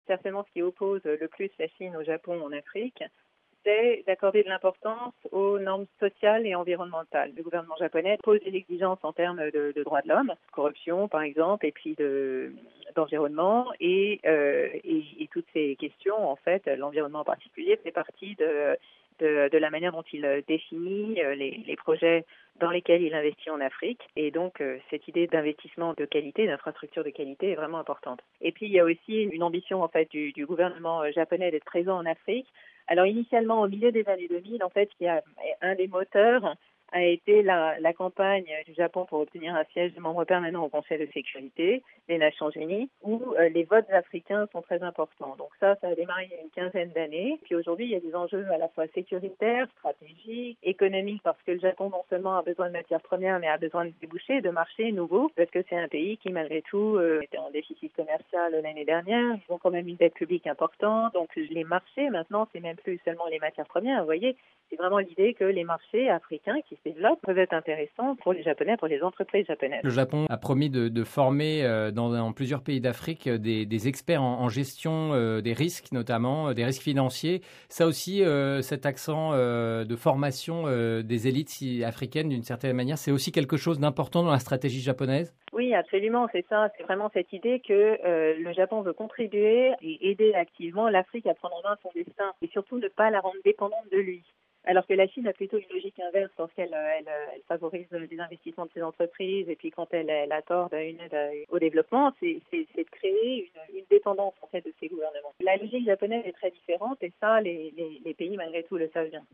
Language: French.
certainement ce qui oppose le plus la Chine au Japon en Afrique, c'est d'accorder de l'importance aux normes sociales et environnementales. Le gouvernement japonais pose des exigences en termes de droits de l'homme, corruption par exemple, et puis d'environnement, et toutes ces questions, en fait, l'environnement en particulier, fait partie de la manière dont il définit les projets dans lesquels il investit en Afrique. Et donc, cette idée d'investissement de qualité, d'infrastructure de qualité est vraiment importante. Et puis, il y a aussi une ambition, en fait, du gouvernement japonais d'être présent en Afrique. Alors, initialement, au milieu des années 2000, en fait, il y a un des moteurs a été la campagne du Japon pour obtenir un siège de membre permanent au Conseil de sécurité des Nations Unies, où les votes africains sont très importants. Donc ça a démarré il y a une quinzaine d'années. Puis aujourd'hui, il y a des enjeux à la fois sécuritaires, stratégiques, économiques, parce que le Japon non seulement a besoin de matières premières, mais a besoin de débouchés, de marchés nouveaux, parce que c'est un pays qui, malgré tout, était en déficit commercial l'année dernière. Ils ont quand même une dette publique importante. Donc les marchés, maintenant, c'est même plus seulement les matières premières, vous voyez. C'est vraiment l'idée que les marchés africains qui se développent peuvent être intéressants pour les Japonais, pour les entreprises japonaises. Le Japon a promis de former dans plusieurs pays d'Afrique des experts en gestion des risques, notamment des risques financiers. Ça aussi, cet accent de formation des élites africaines, d'une certaine manière, c'est aussi quelque chose d'important dans la stratégie japonaise? Oui, absolument, c'est ça. C'est vraiment cette idée que le Japon veut contribuer et aider activement l'Afrique à prendre en main son destin et surtout ne pas la rendre dépendante de lui. Alors que la Chine a plutôt une logique inverse lorsqu'elle elle favorise les investissements de ses entreprises et puis quand elle accorde une aide au développement, c'est de créer une dépendance en fait de ses gouvernements. La logique japonaise est très différente et ça, les pays malgré tout le savent bien.